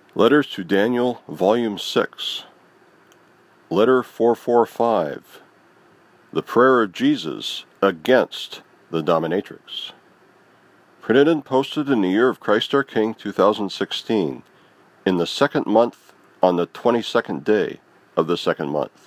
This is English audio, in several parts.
Letters to Daniel, Volume 6. Letter 445. The Prayer of Jesus Against the Dominatrix. Printed and posted in the year of Christ our King 2016, in the second month, on the 22nd day of the second month.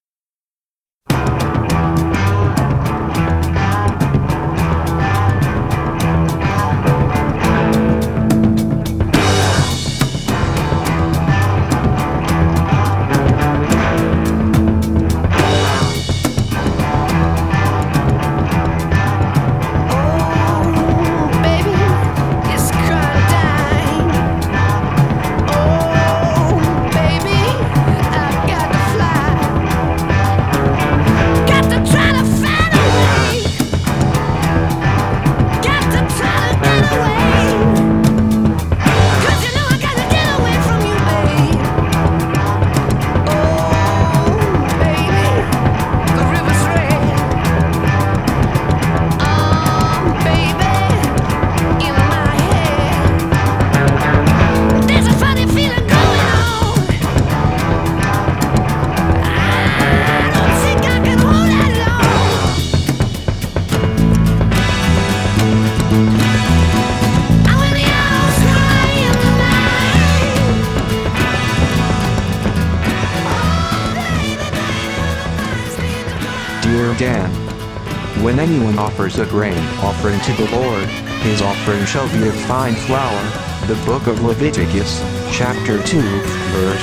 Dear Dan, when anyone offers a grain offering to the Lord, his offering shall be of fine flour. The book of Leviticus, chapter 2, verse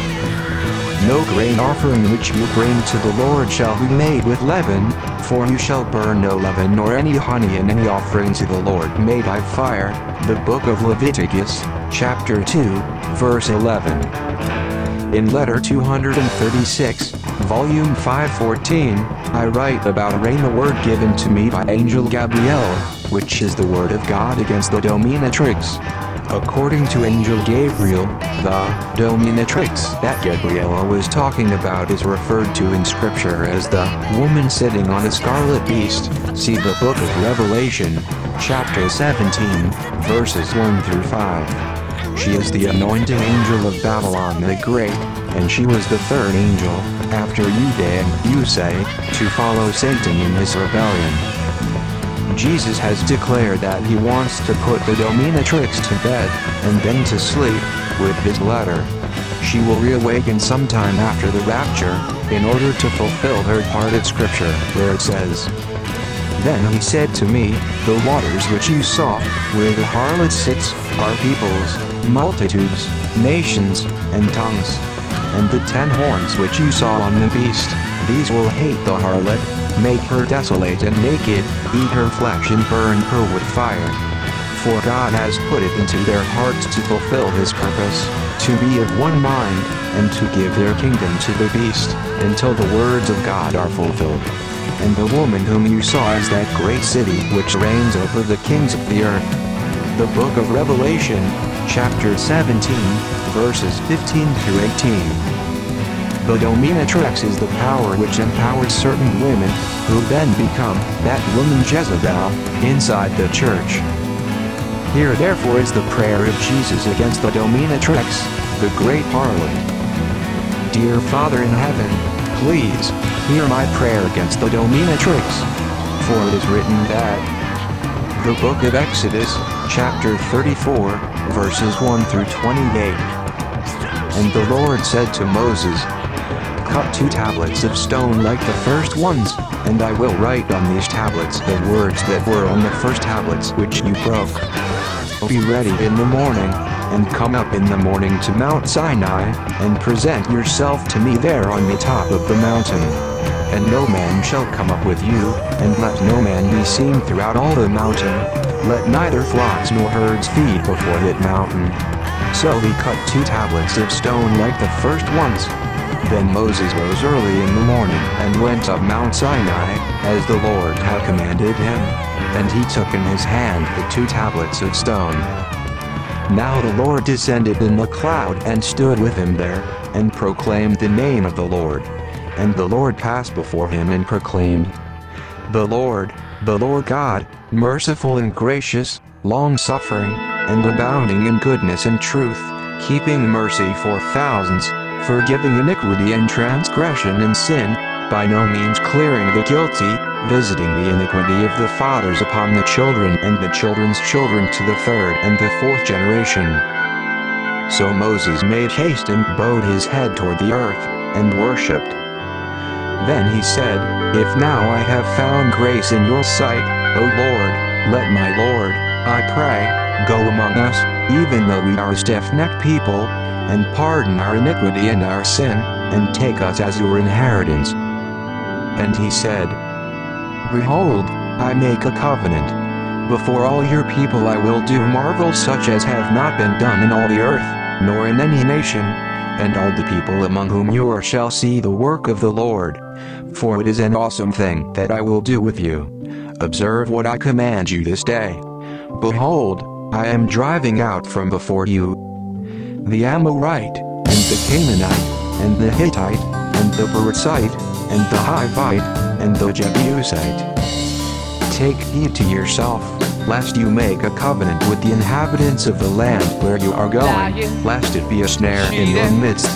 1. No grain offering which you bring to the Lord shall be made with leaven, for you shall burn no leaven nor any honey in any offering to the Lord made by fire. The book of Leviticus, chapter 2, verse 11. In letter 236, volume 514, I write about a rhema word given to me by Angel Gabriel, which is the word of God against the dominatrix. According to Angel Gabriel, the dominatrix that Gabriela was talking about is referred to in scripture as the woman sitting on a scarlet beast. See the book of Revelation, chapter 17, verses 1 through 5. She is the anointed angel of Babylon the Great, and she was the third angel, after Judah and Usai, to follow Satan in his rebellion. Jesus has declared that he wants to put the dominatrix to bed, and then to sleep, with his letter. She will reawaken sometime after the rapture, in order to fulfill her part of scripture, where it says, Then he said to me, The waters which you saw, where the harlot sits, are peoples, multitudes, nations, and tongues. And the 10 horns which you saw on the beast, these will hate the harlot, make her desolate and naked, eat her flesh and burn her with fire. For God has put it into their hearts to fulfill his purpose, to be of one mind, and to give their kingdom to the beast, until the words of God are fulfilled. And the woman whom you saw is that great city which reigns over the kings of the earth. The book of Revelation, chapter 17, verses 15 through 18. The dominatrix is the power which empowers certain women, who then become that woman Jezebel, inside the church. Here therefore is the prayer of Jesus against the dominatrix, the great harlot. Dear Father in heaven, please, hear my prayer against the dominatrix. For it is written that, the book of Exodus, chapter 34, verses 1 through 28. And the Lord said to Moses, Cut 2 tablets of stone like the first ones, and I will write on these tablets the words that were on the first tablets which you broke. Be ready in the morning, and come up in the morning to Mount Sinai, and present yourself to me there on the top of the mountain. And no man shall come up with you, and let no man be seen throughout all the mountain. Let neither flocks nor herds feed before that mountain. So he cut 2 tablets of stone like the first ones. Then Moses rose early in the morning and went up Mount Sinai, as the Lord had commanded him. And he took in his hand the 2 tablets of stone. Now the Lord descended in the cloud and stood with him there, and proclaimed the name of the Lord. And the Lord passed before him and proclaimed, The Lord God, merciful and gracious, long-suffering, and abounding in goodness and truth, keeping mercy for thousands, forgiving iniquity and transgression and sin, by no means clearing the guilty, visiting the iniquity of the fathers upon the children and the children's children to the third and the fourth generation. So Moses made haste and bowed his head toward the earth, and worshipped. Then he said, If now I have found grace in your sight, O Lord, let my Lord, I pray, go among us, even though we are a stiff-necked people, and pardon our iniquity and our sin, and take us as your inheritance. And he said, Behold, I make a covenant. Before all your people I will do marvels such as have not been done in all the earth, nor in any nation, and all the people among whom you are shall see the work of the Lord. For it is an awesome thing that I will do with you. Observe what I command you this day. Behold, I am driving out from before you the Amorite, and the Canaanite, and the Hittite, and the Perizzite, and the Hivite, and the Jebusite. Take heed to yourself, lest you make a covenant with the inhabitants of the land where you are going, lest it be a snare in your midst.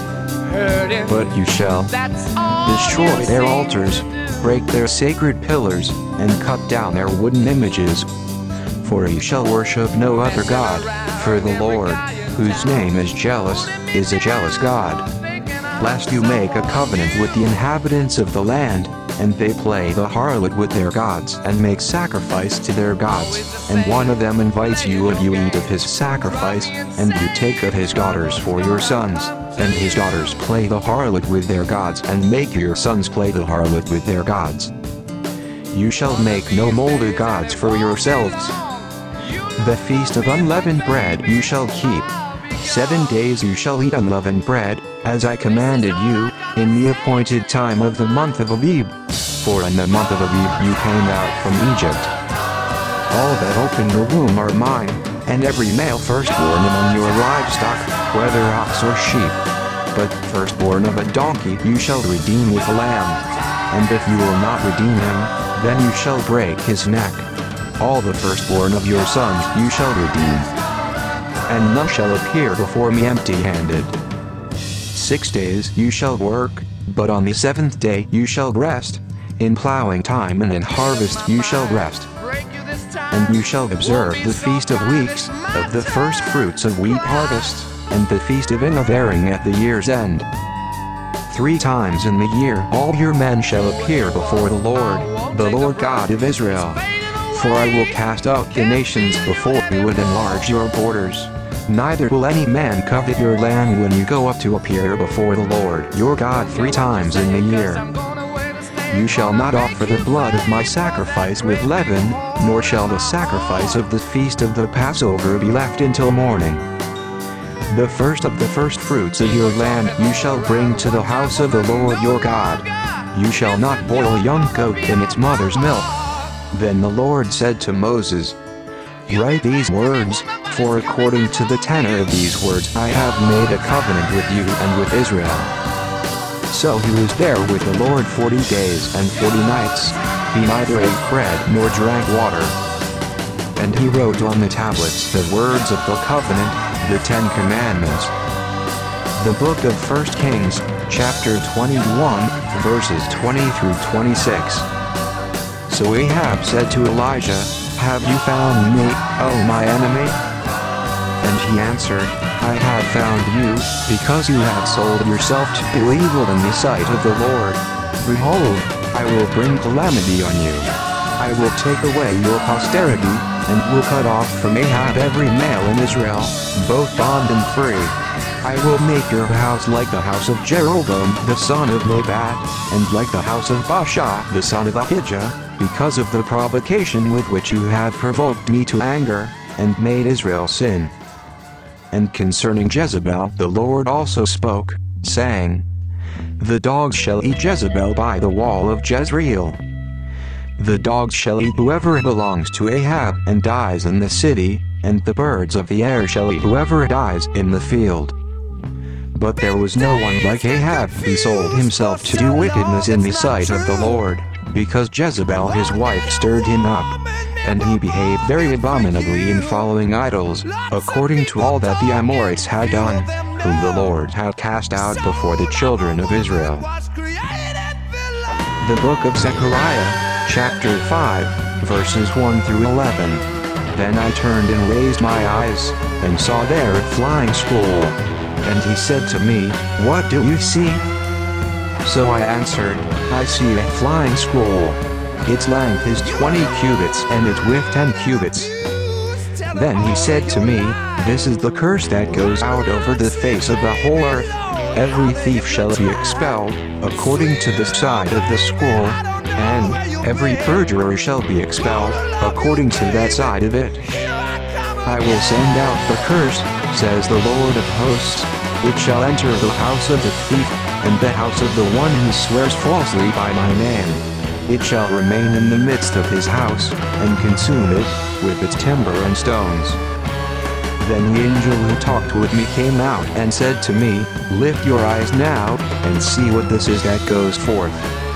But you shall destroy their altars, break their sacred pillars, and cut down their wooden images. For you shall worship no other God, for the Lord, whose name is jealous, is a jealous God. Lest you make a covenant with the inhabitants of the land, and they play the harlot with their gods and make sacrifice to their gods, and one of them invites you and you eat of his sacrifice, and you take of his daughters for your sons, and his daughters play the harlot with their gods and make your sons play the harlot with their gods. You shall make no molded gods for yourselves. The feast of unleavened bread you shall keep. 7 days you shall eat unleavened bread, as I commanded you, in the appointed time of the month of Abib. For in the month of Abib you came out from Egypt. All that open the womb are mine, and every male firstborn among your livestock, whether ox or sheep. But firstborn of a donkey you shall redeem with a lamb. And if you will not redeem him, then you shall break his neck. All the firstborn of your sons you shall redeem. And none shall appear before me empty-handed. 6 days you shall work, but on the 7th day you shall rest. In plowing time and in harvest you shall rest. And you shall observe the feast of weeks, of the first fruits of wheat harvests, and the feast of Innovering at the year's end. 3 times in the year all your men shall appear before the Lord God of Israel. For I will cast out the nations before you and enlarge your borders. Neither will any man covet your land when you go up to appear before the Lord your God 3 times in the year. You shall not offer the blood of my sacrifice with leaven, nor shall the sacrifice of the feast of the Passover be left until morning. The first of the firstfruits of your land you shall bring to the house of the Lord your God. You shall not boil a young goat in its mother's milk. Then the Lord said to Moses, Write these words, for according to the tenor of these words I have made a covenant with you and with Israel. So he was there with the Lord 40 days and 40 nights. He neither ate bread nor drank water. And he wrote on the tablets the words of the covenant, the 10 Commandments. The book of 1 Kings, chapter 21, verses 20 through 26. So Ahab said to Elijah, Have you found me, O my enemy? And he answered, I have found you, because you have sold yourself to do evil in the sight of the Lord. Behold, I will bring calamity on you. I will take away your posterity, and will cut off from Ahab every male in Israel, both bond and free. I will make your house like the house of Jeroboam the son of Nebat, and like the house of Baasha the son of Ahijah, because of the provocation with which you have provoked me to anger, and made Israel sin. And concerning Jezebel the Lord also spoke, saying, The dogs shall eat Jezebel by the wall of Jezreel. The dogs shall eat whoever belongs to Ahab and dies in the city, and the birds of the air shall eat whoever dies in the field. But there was no one like Ahab who sold himself to do wickedness in the sight of the Lord, because Jezebel his wife stirred him up, and he behaved very abominably in following idols, according to all that the Amorites had done, whom the Lord had cast out before the children of Israel. The book of Zechariah, chapter 5, verses 1 through 11. Then I turned and raised my eyes, and saw there a flying scroll. And he said to me, "What do you see?" So I answered, "I see a flying scroll. Its length is 20 cubits and its width 10 cubits." Then he said to me, "This is the curse that goes out over the face of the whole earth. Every thief shall be expelled, according to the side of the scroll, and every perjurer shall be expelled, according to that side of it. I will send out the curse, says the Lord of hosts. It shall enter the house of the thief, and the house of the one who swears falsely by my name. It shall remain in the midst of his house, and consume it, with its timber and stones." Then the angel who talked with me came out and said to me, "Lift your eyes now, and see what this is that goes forth."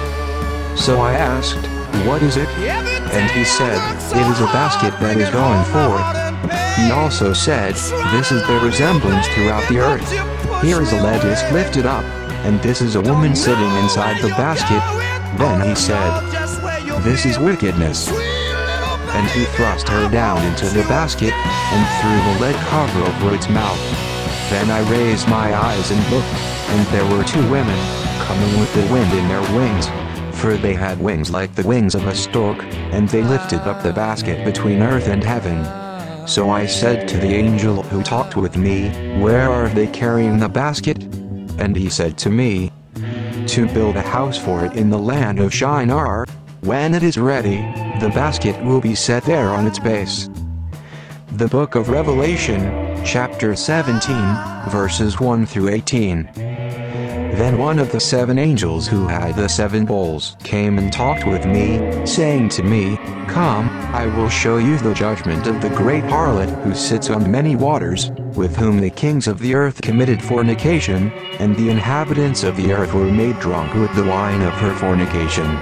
So I asked, "What is it?" And he said, "It is a basket that is going forth." He also said, "This is the resemblance throughout the earth. Here is a lettuce lifted up, and this is a woman sitting inside the basket." Then he said, "This is wickedness." And he thrust her down into the basket, and threw the lead cover over its mouth. Then I raised my eyes and looked, and there were two women, coming with the wind in their wings, for they had wings like the wings of a stork, and they lifted up the basket between earth and heaven. So I said to the angel who talked with me, "Where are they carrying the basket?" And he said to me, "To build a house for it in the land of Shinar. When it is ready, the basket will be set there on its base." The book of Revelation, chapter 17, verses 1 through 18. Then one of the seven angels who had the seven bowls came and talked with me, saying to me, "Come, I will show you the judgment of the great harlot who sits on many waters, with whom the kings of the earth committed fornication, and the inhabitants of the earth were made drunk with the wine of her fornication."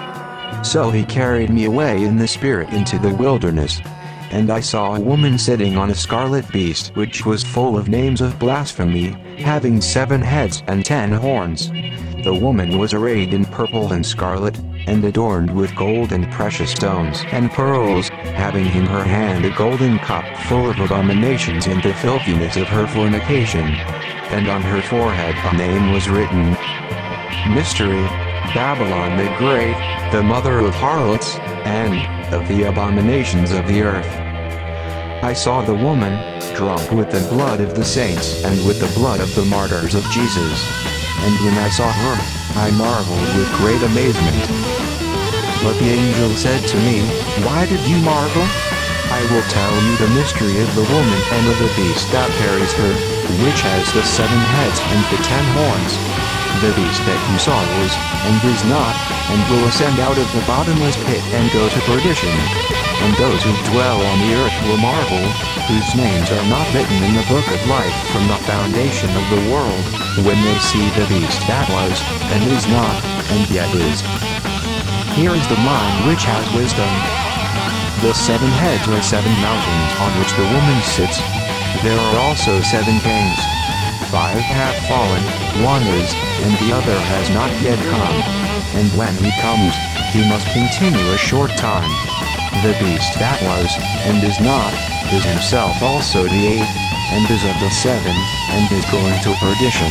So he carried me away in the spirit into the wilderness. And I saw a woman sitting on a scarlet beast which was full of names of blasphemy, having 7 heads and 10 horns. The woman was arrayed in purple and scarlet, and adorned with gold and precious stones and pearls, having in her hand a golden cup full of abominations and the filthiness of her fornication. And on her forehead a name was written, "Mystery, Babylon the Great, the mother of harlots, and of the abominations of the earth." I saw the woman, drunk with the blood of the saints and with the blood of the martyrs of Jesus. And when I saw her, I marveled with great amazement. But the angel said to me, "Why did you marvel? I will tell you the mystery of the woman and of the beast that carries her, which has the 7 heads and the 10 horns. The beast that you saw was, and is not, and will ascend out of the bottomless pit and go to perdition. And those who dwell on the earth will marvel, whose names are not written in the book of life from the foundation of the world, when they see the beast that was, and is not, and yet is. Here is the mind which has wisdom. The 7 heads are 7 mountains on which the woman sits. There are also 7 kings. 5 have fallen, one is, and the other has not yet come. And when he comes, he must continue a short time. The beast that was, and is not, is himself also the 8th, and is of the 7, and is going to perdition.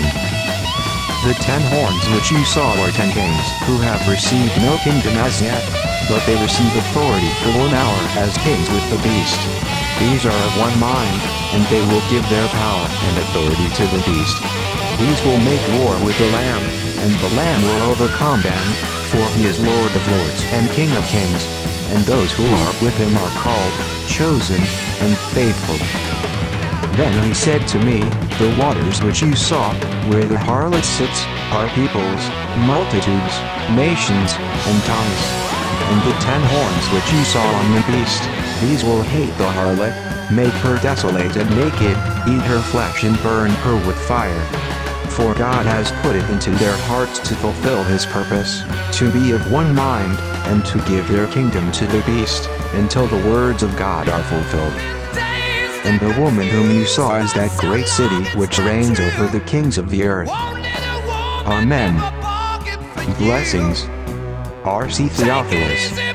The 10 horns which you saw are 10 kings, who have received no kingdom as yet, but they receive authority for 1 hour as kings with the beast. These are of one mind, and they will give their power and authority to the beast. These will make war with the Lamb, and the Lamb will overcome them, for he is Lord of lords and King of kings, and those who are with him are called, chosen, and faithful. Then he said to me, "The waters which you saw, where the harlot sits, are peoples, multitudes, nations, and tongues. And the 10 horns which you saw on the beast, these will hate the harlot, make her desolate and naked, eat her flesh and burn her with fire. For God has put it into their hearts to fulfill his purpose, to be of one mind, and to give their kingdom to the beast, until the words of God are fulfilled. And the woman whom you saw is that great city which reigns over the kings of the earth. Amen. Blessings. R.C. Theophilus.